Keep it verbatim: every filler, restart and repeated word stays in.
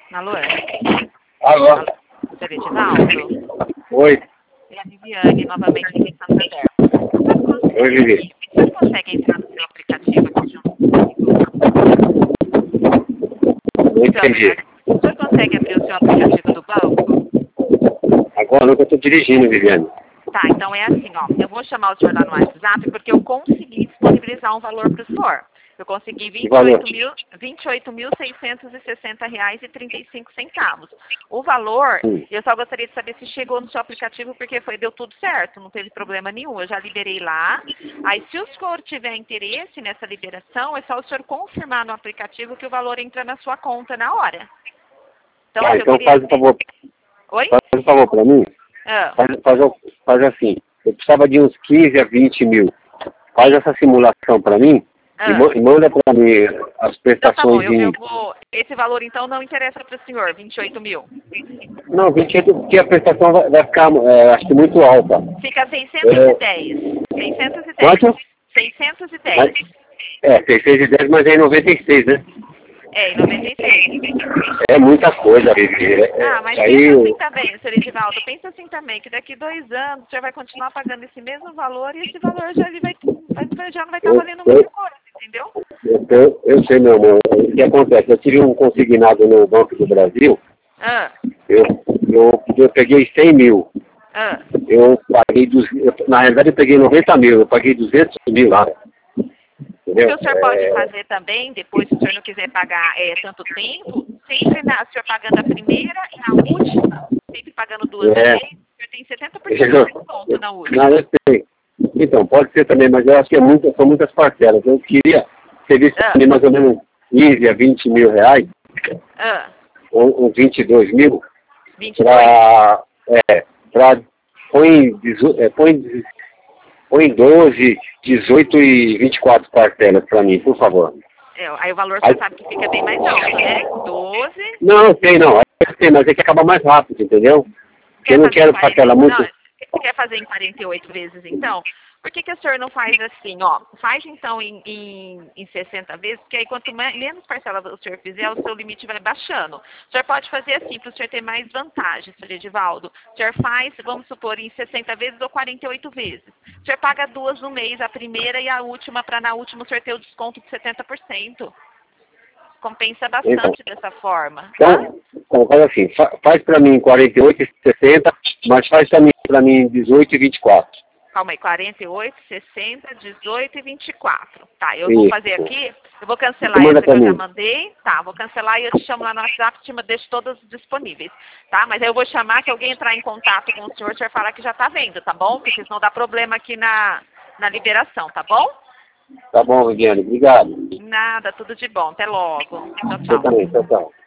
Alô? Alô? Alô? Senhor Edivaldo? Oi. É a Viviane, novamente aqui em Santander. Oi, Vivi. Você consegue entrar no seu aplicativo aqui junto comigo? Não entendi. O senhor consegue abrir o seu aplicativo do banco? Agora não que eu estou dirigindo, Viviane. Tá, então é assim, ó. Eu vou chamar o senhor lá no WhatsApp porque eu consegui disponibilizar um valor para o senhor. Eu consegui vinte e oito mil seiscentos e sessenta reais e trinta e cinco centavos. O valor, Hum. eu só gostaria de saber se chegou no seu aplicativo, porque foi, deu tudo certo, não teve problema nenhum. Eu já liberei lá. Aí, se o senhor tiver interesse nessa liberação, é só o senhor confirmar no aplicativo que o valor entra na sua conta na hora. Então, Ah, eu então queria... faz um favor. Oi? Faz um favor para mim. Ah. Faz, faz, faz assim. Eu precisava de uns quinze a vinte mil. Faz essa simulação para mim. Ah. E, ma e manda para mim as Então tá bom, prestações eu, em... eu vou... Esse valor então não interessa para o senhor, vinte e oito mil. Não, vinte e oito, porque a prestação vai, vai ficar, é, acho que muito alta. Fica seiscentos e dez. seiscentos e dez. Quanto? seiscentos e dez. Mas, é, seiscentos e dez, mas é em noventa e seis, né? É, em noventa e seis. É muita coisa, Vivi. É, Ah, mas aí, pensa assim eu- também, senhor Edivaldo, pensa assim também, que daqui dois anos você vai continuar pagando esse mesmo valor e esse valor já, ele vai, vai- já não vai estar eu, valendo eu, muita coisa, entendeu? eu, eu, eu sei, meu amor. O que acontece? Eu tive um consignado no Banco do Brasil, Ah, eu, eu, eu peguei cem mil. ah. Eu paguei, duzentos, eu, na realidade, eu peguei noventa mil, eu paguei duzentos mil lá. O que Entendeu? o senhor pode É, fazer também, depois, se o senhor não quiser pagar é, tanto tempo, sempre na, o senhor pagando a primeira e a última, sempre pagando duas é, vezes, o senhor tem setenta por cento de desconto na última. não, eu sei. Então, pode ser também, mas eu acho que é muito, são muitas parcelas. Eu queria ter visto Ah, também mais ou menos quinze a vinte mil reais, ah, ou, ou vinte e dois mil, vinte e dois? para, é, para, põe, dezo- é, põe, põe doze, dezoito e vinte e quatro parcelas para mim, por favor. É, aí o valor Aí- você sabe que fica bem mais alto, né? doze. Não, tem não, eu sei, mas é que acaba mais rápido, entendeu? Porque eu não fazer em quero quarenta parcela muito... Não, você quer fazer em quarenta e oito vezes, então? Por que, que o senhor não faz assim, ó? Faz então em, em, em sessenta vezes, porque aí quanto mais, menos parcela o senhor fizer, o seu limite vai baixando. O senhor pode fazer assim, para o senhor ter mais vantagem, senhor Edivaldo. O senhor faz, vamos supor, em sessenta vezes ou quarenta e oito vezes. O senhor paga duas no mês, a primeira e a última, para na última o senhor ter o desconto de setenta por cento. Compensa bastante Então, dessa forma, tá? então, então faz assim, fa- faz para mim quarenta e oito e sessenta, mas faz também para mim dezoito e vinte e quatro. Calma aí, quarenta e oito, sessenta, dezoito e vinte e quatro. Tá, eu vou fazer Isso. aqui, eu vou cancelar Manda essa que pra eu já mim. mandei. Tá, vou cancelar e eu te chamo lá no WhatsApp, te deixo todas disponíveis. Tá, mas aí eu vou chamar que alguém entrar em contato com o senhor, o senhor falar que já tá vendo, tá bom? Porque senão dá problema aqui na, na liberação, tá bom? Tá bom, Viviane, obrigado. Nada, tudo de bom. Até logo. Tchau, Você tchau. também, tchau, tchau.